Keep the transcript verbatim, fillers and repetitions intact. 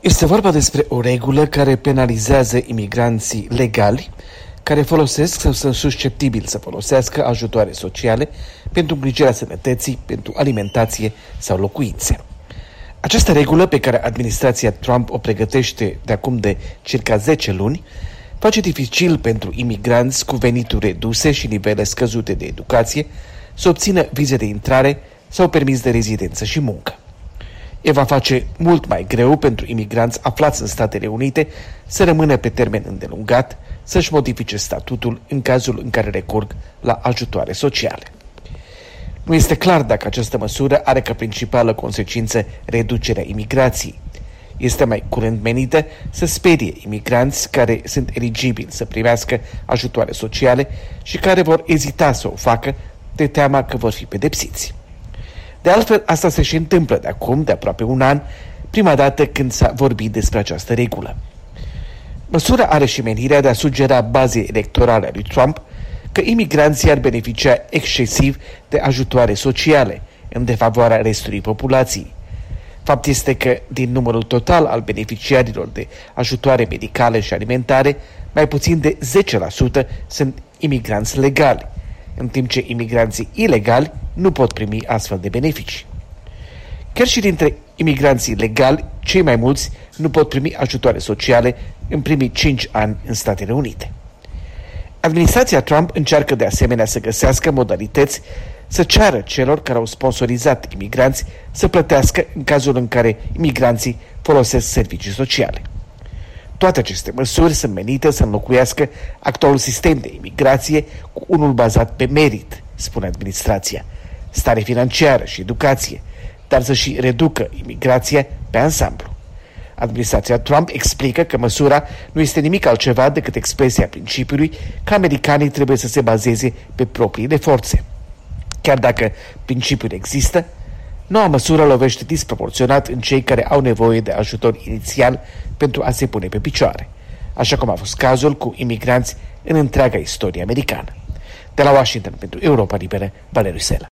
Este vorba despre o regulă care penalizează imigranții legali care folosesc sau sunt susceptibili să folosească ajutoare sociale pentru îngrijirea sănătății, pentru alimentație sau locuințe. Această regulă, pe care administrația Trump o pregătește de acum de circa zece luni, face dificil pentru imigranți cu venituri reduse și nivele scăzute de educație să obțină vize de intrare sau permis de rezidență și muncă. Ea va face mult mai greu pentru imigranți aflați în Statele Unite să rămână pe termen îndelungat, să-și modifice statutul în cazul în care recurg la ajutoare sociale. Nu este clar dacă această măsură are ca principală consecință reducerea imigrației. Este mai curând menită să sperie imigranți care sunt eligibili să primească ajutoare sociale și care vor ezita să o facă de teama că vor fi pedepsiți. De altfel, asta se și întâmplă de acum, de aproape un an, prima dată când s-a vorbit despre această regulă. Măsura are și menirea de a sugera bazei electorale a lui Trump că imigranții ar beneficia excesiv de ajutoare sociale în defavoarea restului populației. Fapt este că, din numărul total al beneficiarilor de ajutoare medicale și alimentare, mai puțin de zece la sută sunt imigranți legali, în timp ce imigranții ilegali nu pot primi astfel de beneficii. Chiar și dintre imigranții legali, cei mai mulți nu pot primi ajutoare sociale în primii cinci ani în Statele Unite. Administrația Trump încearcă de asemenea să găsească modalități să ceară celor care au sponsorizat imigranți să plătească în cazul în care imigranții folosesc servicii sociale. Toate aceste măsuri sunt menite să înlocuiască actualul sistem de imigrație cu unul bazat pe merit, spune administrația, stare financiară și educație, dar să și reducă imigrația pe ansamblu. Administrația Trump explică că măsura nu este nimic altceva decât expresia principiului că americanii trebuie să se bazeze pe propriile forțe. Chiar dacă principiul există, noua măsură lovește disproporționat în cei care au nevoie de ajutor inițial pentru a se pune pe picioare, așa cum a fost cazul cu imigranți în întreaga istorie americană. De la Washington pentru Europa Liberă, Valeriu Sela.